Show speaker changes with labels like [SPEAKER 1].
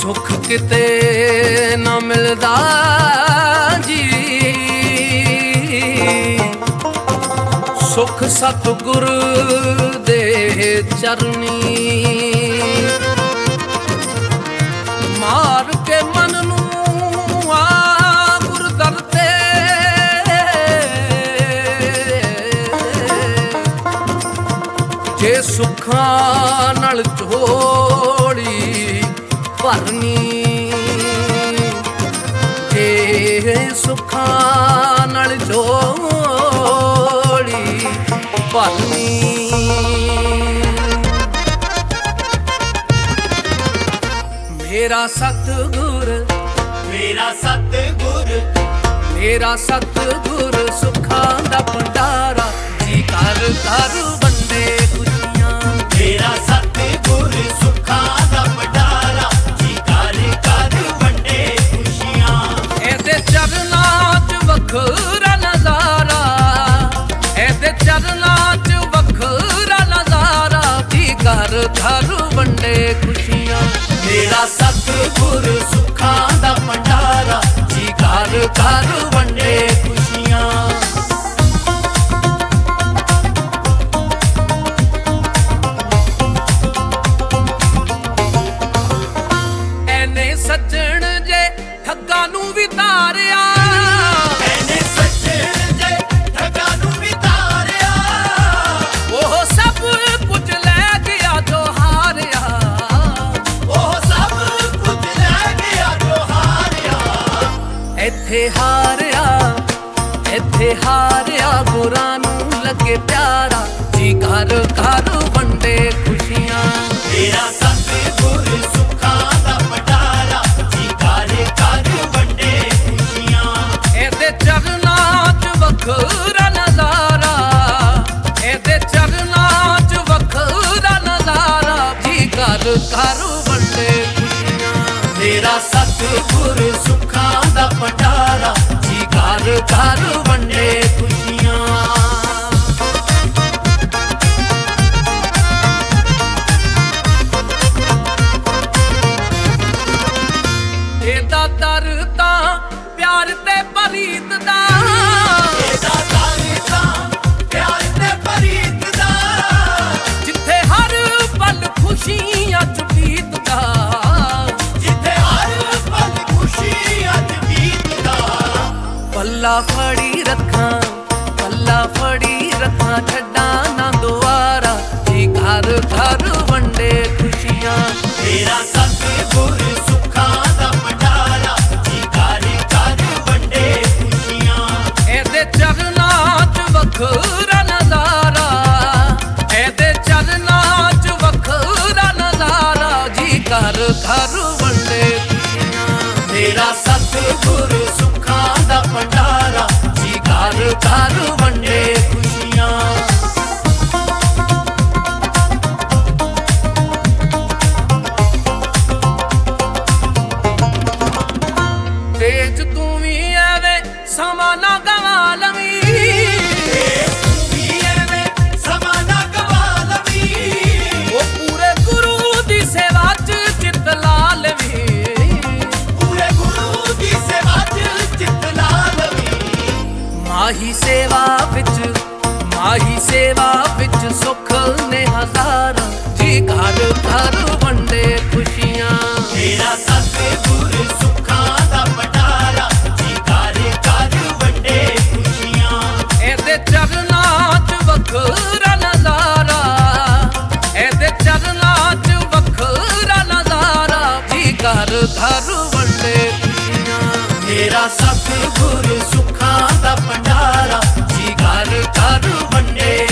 [SPEAKER 1] ਸੁਖ ਕਿਤੇ ਨਾ ਮਿਲਦਾ ਜੀ, ਸੁਖ ਸਤਿਗੁਰ ਦੇ ਚਰਨੀ। ਮਾਰ ਕੇ ਮਨ ਨੂੰ ਆ ਗੁਰ ਦਰ ਤੇ, ਜੇ ਸੁੱਖਾਂ ਨਾਲ ਝੋਲੀ ਭਰਨੀ, ਜੇ ਸੁੱਖਾਂ ਨਾਲ ਝੋਲੀ ਭਰਨੀ। ਮੇਰਾ ਸਤਿਗੁਰ,
[SPEAKER 2] ਮੇਰਾ ਸਤਿਗੁਰ,
[SPEAKER 1] ਮੇਰਾ ਸਤਿਗੁਰ ਸੁੱਖਾਂ ਦਾ ਭੰਡਾਰਾ, ਜੀ ਘਰ ਘਰ ਵੰਡੇ ਖੁਸ਼ੀਆਂ।
[SPEAKER 2] ਮੇਰਾ ਸਤਿਗੁਰ ਸੁੱਖਾਂ ਦਾ ਭੰਡਾਰਾ, ਜੀ ਘਰ ਘਰ ਵੰਡੇ ਖੁਸ਼ੀਆਂ।
[SPEAKER 1] ਇਹਦੇ ਚਰਨਾਂ 'ਚ ਵੱਖਰਾ ਨਜ਼ਾਰਾ, ਇਹਦੇ ਚਰਨਾਂ 'ਚ ਵੱਖਰਾ ਨਜ਼ਾਰਾ, ਜੀ ਘਰ ਘਰ ਵੰਡੇ ਖੁਸ਼ੀਆਂ।
[SPEAKER 2] ਮੇਰਾ ਸਤਿਗੁਰ ਸੁੱਖਾਂ ਦਾ ਭੰਡਾਰਾ, ਜੀ ਘਰ ਘਰ ਵੰਡੇ ਖੁਸ਼ੀਆਂ।
[SPEAKER 1] ਐਨੇ ਸੱਜਣ ਜੇ ਠੱਗਾਂ ਨੂੰ ਵੀ ਤਾਰਿਆ,
[SPEAKER 2] ਐਨੇ ਸੱਜਣ ਜੇ ਠੱਗਾਂ ਨੂੰ ਵੀ ਤਾਰਿਆ,
[SPEAKER 1] ਉਹ ਸਭ ਕੁਝ ਲੈ ਗਿਆ ਜੋ ਹਾਰਿਆ,
[SPEAKER 2] ਉਹ ਸਭ ਕੁਝ ਲੈ ਗਿਆ ਜੋ ਹਾਰਿਆ।
[SPEAKER 1] ਇੱਥੇ ਹਾਰਿਆ, ਇੱਥੇ ਹਾਰਿਆ ਗੁਰਾਂ ਨੂੰ ਲੱਗੇ ਪਿਆਰਾ, ਜੀ ਘਰ ਘਰ ਵੰਡੇ ਖੁਸ਼ੀਆਂ।
[SPEAKER 2] ਮੇਰਾ ਸਤਿਗੁਰ ਸੁੱਖਾਂ ਦਾ ਭੰਡਾਰਾ, ਜੀ ਘਰ ਘਰ ਵੰਡੇ ਖੁਸ਼ੀਆਂ।
[SPEAKER 1] ਇਹਦੇ ਚਰਨਾਂ 'ਚ ਵੱਖਰਾ ਨਜ਼ਾਰਾ, ਇਹਦੇ ਚਰਨਾਂ 'ਚ ਵੱਖਰਾ ਨਜ਼ਾਰਾ, ਜੀ ਘਰ ਘਰ ਵੰਡੇ ਖੁਸ਼ੀਆਂ।
[SPEAKER 2] ਮੇਰਾ ਸਤਿਗੁਰ ਸੁੱਖਾਂ ਦਾ ਭੰਡਾਰਾ, ਜੀ ਘਰ ਘਰ ਵੰਡੇ ਖੁਸ਼ੀਆਂ।
[SPEAKER 1] ਇਹਦਾ ਦਰ ਤਾਂ ਪਿਆਰ ਤੇ ਪ੍ਰੀਤ ਦਾ,
[SPEAKER 2] ਇਹਦਾ ਦਰ ਤਾਂ ਪਿਆਰ ਤੇ ਪ੍ਰੀਤ ਦਾ,
[SPEAKER 1] ਜਿੱਥੇ ਹਰ ਪਲ ਖੁਸ਼ੀਆਂ 'ਚ ਬੀਤਦਾ,
[SPEAKER 2] ਜਿੱਥੇ ਹਰ ਪਲ ਖੁਸ਼ੀਆਂ 'ਚ ਬੀਤਦਾ।
[SPEAKER 1] ਪੱਲਾ ਫੜੀ ਰੱਖਾਂ, ਪੱਲਾ ਫੜੀ ਰੱਖਾਂ, ਛੱਡਾਂ ਨਾ ਦੁਆਰਾ, ਜੀ ਘਰ ਘਰ ਵੰਡੇ ਖੁਸ਼ੀਆਂ।
[SPEAKER 2] ਮੇਰਾ ਸਤਿਗੁਰ ਸੁੱਖਾਂ ਦਾ ਭੰਡਾਰਾ, ਜੀ ਘਰ ਘਰ ਵੰਡੇ ਖੁਸ਼ੀਆਂ।
[SPEAKER 1] ਇਹਦੇ ਚਰਨਾਂ 'ਚ ਵੱਖਰਾ ਨਜ਼ਾਰਾ, ਇਹਦੇ ਚਰਨਾਂ 'ਚ ਵੱਖਰਾ ਨਜ਼ਾਰਾ, ਜੀ ਘਰ ਘਰ ਵੰਡੇ ਖੁਸ਼ੀਆਂ।
[SPEAKER 2] ਮੇਰਾ ਸਤਿਗੁਰ ਸੁੱਖਾਂ ਦਾ ਭੰਡਾਰਾ, ਜੀ ਘਰ ਘਰ ਵੰਡੇ ਖੁਸ਼ੀਆਂ।
[SPEAKER 1] ਤੇਜ ਤੂੰ ਵੀ ਐਵੇਂ ਸਮਾਂ ਨਾ ਗਵਾ ਲਵੀਂ,
[SPEAKER 2] ਵੀ ਐਵੇਂ ਸਮਾਂ ਨਾ ਗਵਾ ਲਵੀਂ,
[SPEAKER 1] ਉਹ ਪੂਰੇ ਗੁਰੂ ਦੀ ਸੇਵਾ 'ਚ ਚਿੱਤ ਲਾ ਲਵੀਂ,
[SPEAKER 2] ਪੂਰੇ ਗੁਰੂ ਦੀ ਸੇਵਾ 'ਚ ਚਿੱਤ ਲਾ ਲਵੀਂ।
[SPEAKER 1] ਮਾਹੀ ਸੇਵਾ ਵਿੱਚ, ਮਾਹੀ ਸੇਵਾ ਵਿੱਚ ਸੁੱਖ ਨੇ ਹਜ਼ਾਰਾਂ, ਜੀ ਘਰ ਘਰ ਵੰਡੇ ਖੁਸ਼ੀਆਂ।
[SPEAKER 2] ਮੇਰਾ ਸਤਿਗੁਰ ਸੁੱਖਾਂ ਦਾ ਭੰਡਾਰਾ, ਜੀ ਘਰ ਘਰ ਵੰਡੇ ਖੁਸ਼ੀਆਂ।
[SPEAKER 1] ਇਹਦੇ ਚਰਨਾਂ 'ਚ ਵੱਖਰਾ ਨਜ਼ਾਰਾ, ਇਹਦੇ ਚਰਨਾਂ 'ਚ ਵੱਖਰਾ ਨਜ਼ਾਰਾ, ਜੀ ਘਰ ਘਰ ਵੰਡੇ ਖੁਸ਼ੀਆਂ।
[SPEAKER 2] ਮੇਰਾ ਸਤਿਗੁਰ ਸੁੱਖਾਂ ਦਾ ਭੰਡਾਰਾ, ਜੀ ਘਰ ਘਰ ਵੰਡੇ